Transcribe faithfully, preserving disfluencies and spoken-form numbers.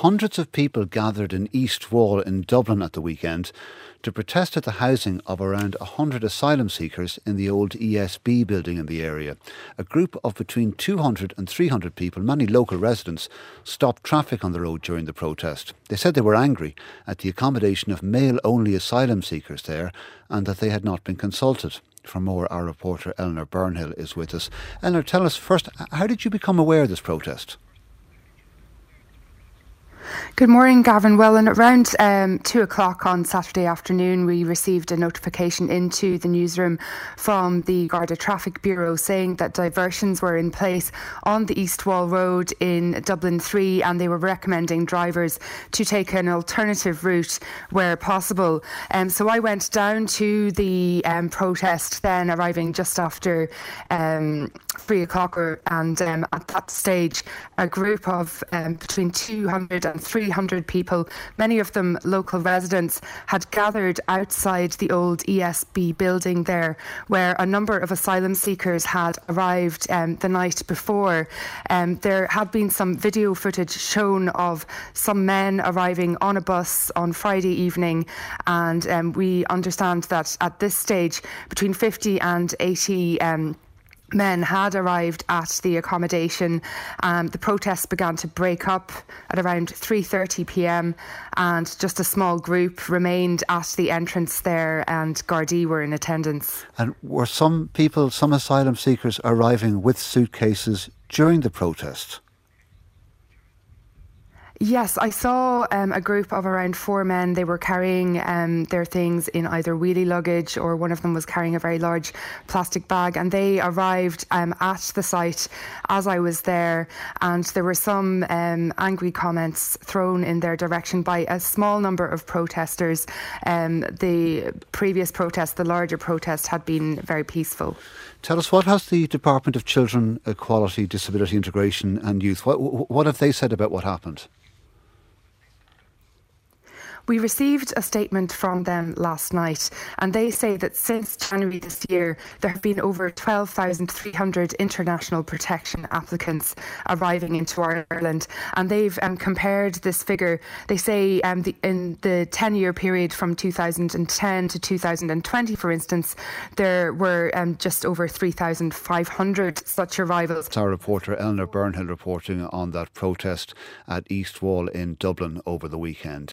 hundreds of people gathered in East Wall in Dublin at the weekend to protest at the housing of around one hundred asylum seekers in the old E S B building in the area. A group of between two hundred and three hundred people, many local residents, stopped traffic on the road during the protest. They said they were angry at the accommodation of male-only asylum seekers there and that they had not been consulted. For more, our reporter Eleanor Burnhill is with us. Eleanor, tell us first, how did you become aware of this protest? Good morning, Gavin. Well, at around um, two o'clock on Saturday afternoon, we received a notification into the newsroom from the Garda Traffic Bureau saying that diversions were in place on the East Wall Road in Dublin three, and they were recommending drivers to take an alternative route where possible. Um, so I went down to the um, protest then, arriving just after um, three o'clock, and um, at that stage, a group of um, between two hundred and three hundred people, many of them local residents, had gathered outside the old E S B building there, where a number of asylum seekers had arrived um, the night before. Um, there had been some video footage shown of some men arriving on a bus on Friday evening, and um, we understand that at this stage between fifty and eighty um, men had arrived at the accommodation. Um, the protests began to break up at around three thirty p.m. and just a small group remained at the entrance there, and Gardaí were in attendance. And were some people, some asylum seekers, arriving with suitcases during the protest? Yes, I saw um, a group of around four men. They were carrying um, their things in either wheelie luggage, or one of them was carrying a very large plastic bag, and they arrived um, at the site as I was there, and there were some um, angry comments thrown in their direction by a small number of protesters. Um, the previous protest, the larger protest, had been very peaceful. Tell us, what has the Department of Children, Equality, Disability Integration and Youth, what, what have they said about what happened? We received a statement from them last night, and they say that since January this year, there have been over twelve thousand three hundred international protection applicants arriving into Ireland, and they've um, compared this figure. They say um, the, in the ten-year period from two thousand ten to two thousand twenty, for instance, there were um, just over three thousand five hundred such arrivals. It's our reporter Eleanor Burnhill reporting on that protest at East Wall in Dublin over the weekend.